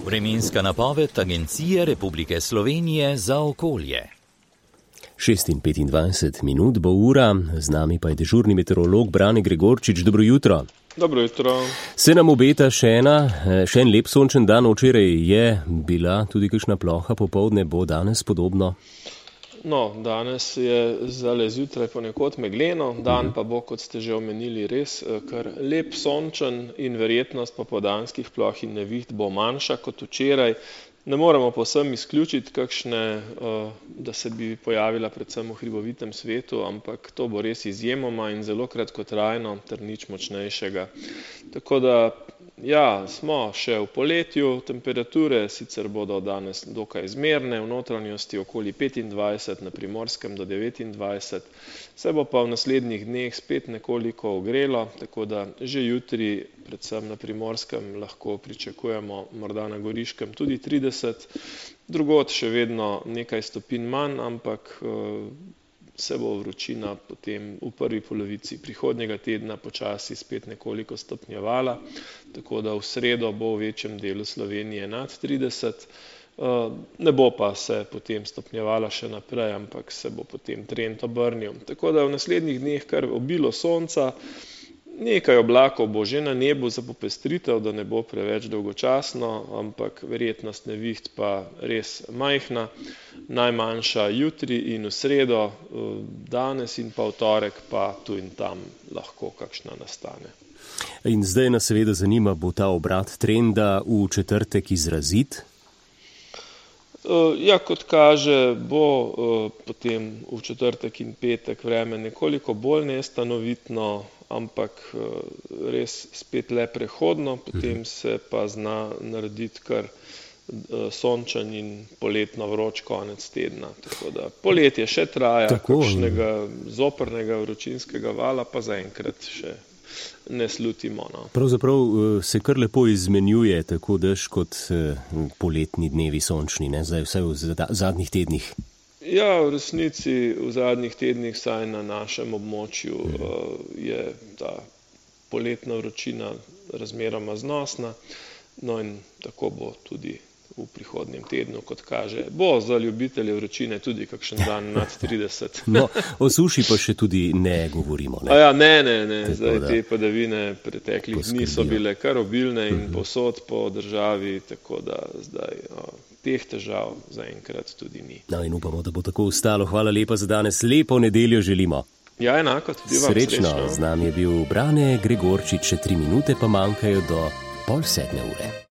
Vremenska napoved Agencije Republike Slovenije za okolje. 6:25 minut bo ura, z nami pa je dežurni meteorolog Brane Gregorčič. Dobro jutro. Dobro jutro. Se nam obeta še en lep sončen dan. Včeraj je bila tudi kakšna ploha, popoldne bo danes podobno? No, danes je zale zjutraj ponekod megleno, dan pa bo, kot ste že omenili, res kar lep sončen in verjetnost popoldanskih ploh in neviht bo manjša kot včeraj. Ne moremo povsem izključiti kakšne, da se bi pojavila predvsem v hribovitem svetu, ampak to bo res izjemoma in zelo kratkotrajno ter nič močnejšega. Tako da, ja, smo še v poletju, temperature sicer bodo danes dokaj zmerne, v notranjosti okoli 25, na Primorskem do 29, se bo pa v naslednjih dneh spet nekoliko ogrelo, tako da že jutri, predvsem na Primorskem, lahko pričakujemo, morda na Goriškem tudi 30, drugod še vedno nekaj stopinj manj, ampak se bo vročina potem v prvi polovici prihodnjega tedna počasi spet nekoliko stopnjevala, tako da v sredo bo v večjem delu Slovenije nad 30, ne bo pa se potem stopnjevala še naprej, ampak se bo potem trend obrnil. Tako da v naslednjih dneh kar obilo sonca, nekaj oblakov bo že na nebu za popestritev, da ne bo preveč dolgočasno, ampak verjetnost neviht pa res majhna, najmanjša jutri in v sredo, danes in pa v torek pa tu in tam lahko kakšna nastane. In zdaj nas seveda zanima, bo ta obrat trenda v četrtek izrazit? Ja, kot kaže, bo potem v četrtek in petek vreme nekoliko bolj nestanovitno, ampak res spet le prehodno, potem se pa zna narediti kar sončen in poletno vroč konec tedna. Tako da poletje še traja, kakšnega zoprnega vročinskega vala pa zaenkrat še ne slutimo. No. Pravzaprav se kar lepo izmenjuje tako dež kot poletni dnevi sončni, ne? Zdaj vse v zadnjih tednih. Ja, v resnici v zadnjih tednih, saj na našem območju, je ta poletna vročina razmeroma znosna, no in tako bo tudi v prihodnjem tednu, kot kaže. Bo za ljubitelje vročine tudi kakšen dan nad 30. No, o suši pa še tudi ne govorimo. Ne? Ja, ne. Zdaj te padavine preteklih dni so bile kar obilne in povsod po državi, tako da zdaj teh težav zaenkrat tudi ni. No in upamo, da bo tako ostalo. Hvala lepa za danes. Lepo nedeljo želimo. Ja, enako. Tudi vam srečno. Z nami je bil Brane Gregorčič, še 3 minute pa manjkajo do 6:30.